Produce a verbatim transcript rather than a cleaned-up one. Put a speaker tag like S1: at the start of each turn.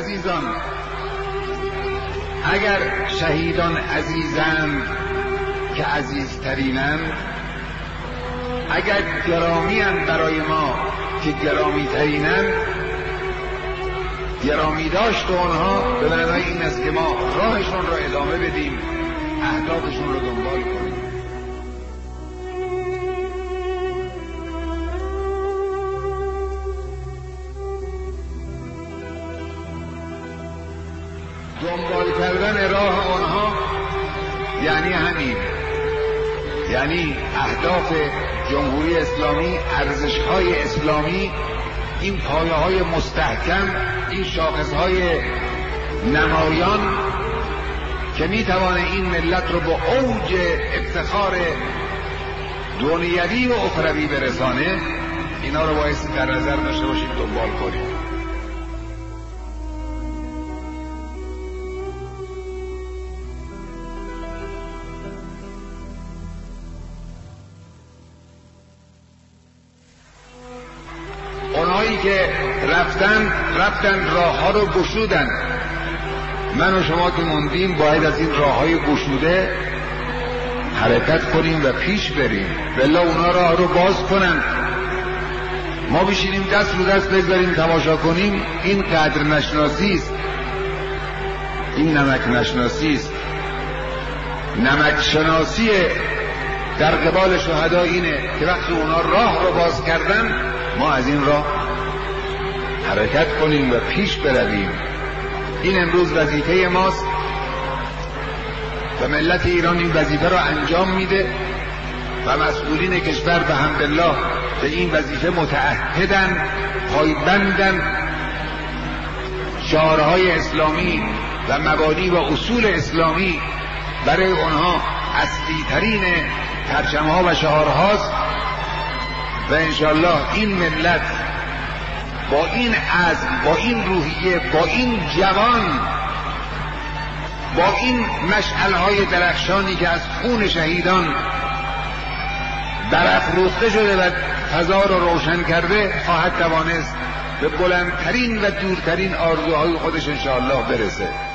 S1: عزیزان، اگر شهیدان عزیزند که عزیزترینند، اگر گرامین برای ما که گرامی ترینند، گرامی داشت اونها به معنای این است که ما راهشون را ادامه بدیم، اهدافشون رو دنبال کنیم. دنبال کردن راه آنها یعنی همین، یعنی اهداف جمهوری اسلامی، ارزش‌های اسلامی، این پایه‌های مستحکم، این شاخص‌های نمایان که می‌توانه این ملت رو به اوج افتخار دنیوی و اخروی برسانه، اینا رو بایستی در نظر داشته باشیم، دنبال کنیم. اونایی که رفتن رفتن راه ها رو گشودن، من و شما که موندیم باید از این راه های گشوده حرکت کنیم و پیش بریم، والله اونا راه رو باز کنن. ما بشینیم دست رو دست بگذاریم تماشا کنیم، این قدر نشناسی است، این نمک نشناسی است. نمک شناسی در قبال شهدا اینه که وقتی اونا راه رو باز کردن ما از این راه حرکت کنیم و پیش برویم. این امروز وظیفه ماست و ملت ایران این وظیفه را انجام میده و مسئولین کشور به حمدالله به این وظیفه متعهدن، پایبندن. شعارهای اسلامی و مبانی و اصول اسلامی برای اونها اصلی ترین پرچم‌ها و شعارهاست و انشالله این ملت با این عزم، با این روحیه، با این جوان، با این مشعل‌های درخشانی که از خون شهیدان برافروخته شده و فضا را روشن کرده، خواهد توانست به بلندترین و دورترین آرزوهای خودش انشاءالله برسه.